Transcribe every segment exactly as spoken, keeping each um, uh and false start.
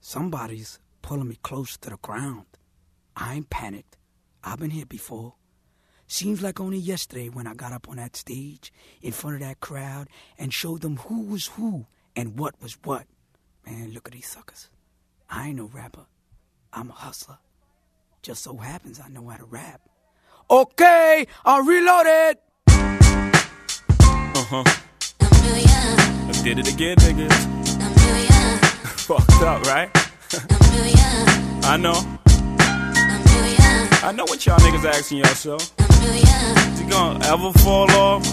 Somebody's pulling me close to the ground. I ain't panicked. I've been here before. Seems like only yesterday when I got up on that stage in front of that crowd and showed them who was who and what was what. Man, look at these suckers. I ain't no rapper. I'm a hustler. Just so happens I know how to rap. Okay, I'll reload it. Uh-huh. I did it again, niggas. Fucked up, right? I know. I know what y'all niggas asking yourself. Is he gonna ever fall off?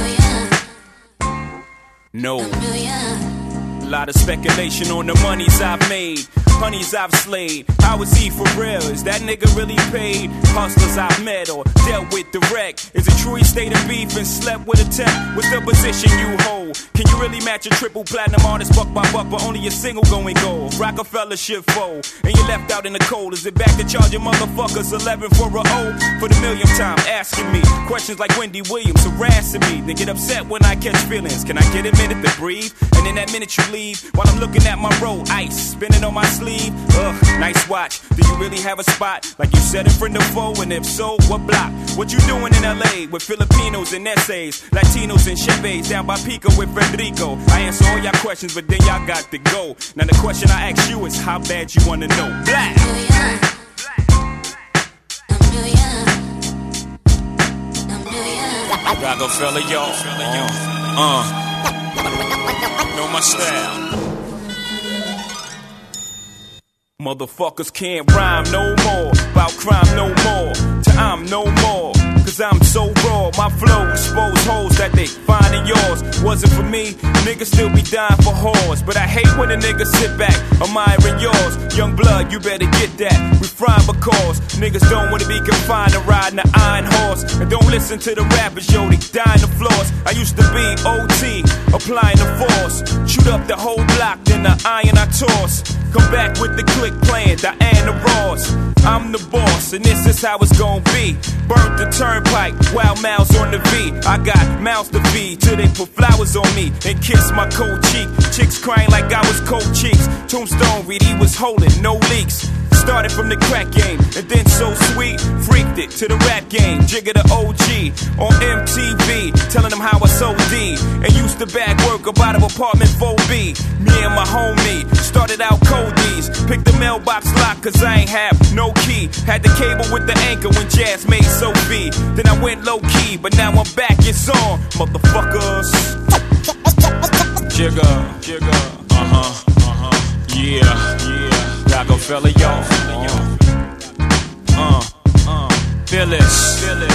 No. A lot of speculation on the monies I've made, honeys I've slayed. How is he for real? Is that nigga really paid? Hustlers I've met or dealt with direct. Is it true he stayed in beef and slept with a tech? What's the position you hold? Can you really match a triple platinum artist buck by buck, but only a single going gold? Rockefeller shit fold, and you left out in the cold. Is it back to charging motherfuckers eleven for a O? For the millionth time asking me questions like Wendy Williams harassing me. They get upset when I catch feelings. Can I get a minute to breathe? And in that minute you leave, while I'm looking at my roll, ice spinning on my sleeve. Ugh, nice watch. Do you really have a spot like you said in front of foe? And if so, what block? What you doing in L A with Filipinos and essays, Latinos and Chevys down by Pico with Federico? I answer all y'all questions, but then y'all got to go. Now the question I ask you is how bad you wanna know? Black. Rockefeller, y'all. Uh. Know my style. Motherfuckers can't rhyme no more, about crime no more, to I'm no more, cause I'm so raw, my flow expose holes that they find in yours. Wasn't for me, niggas still be dying for whores, but I hate when a nigga sit back, admiring yours. Young blood, you better get that, refine because niggas don't wanna be confined to riding the iron horse. And don't listen to the rappers, yo, they dying the floors. I used to be O T, applying the force, shoot up the whole block, then the iron I toss. Come back with the click playing Diana Ross. I'm the boss, and this is how it's gon' be. Burnt the turnpike, wild mouths on the V. I got mouths to feed till they put flowers on me and kiss my cold cheek. Chicks crying like I was cold cheeks. Tombstone read he was holding, no leaks. Started from the crack game, and then so sweet, freaked it to the rap game. Jigga the O G on M T V, telling them how I sold D and used to bag work up out of apartment four B. Me and my homie started out cold D's, picked the mailbox lock cause I ain't have no key. Had the cable with the anchor when Jazz made Sophie. Then I went low key, but now I'm back, it's on, motherfuckers. Jigga, Jigga, uh-huh, uh-huh, yeah, yeah. Rockefeller, y'all. Uh, uh, uh, Phyllis, Phyllis.